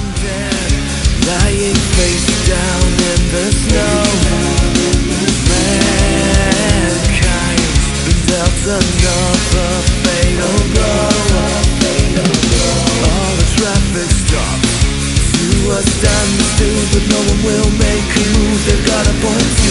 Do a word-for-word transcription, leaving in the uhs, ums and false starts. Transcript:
dead, lying face down in the snow. Mankind's been dealt another fatal blow. All the traffic stops to a standstill, but no one will make a move. They've got a point.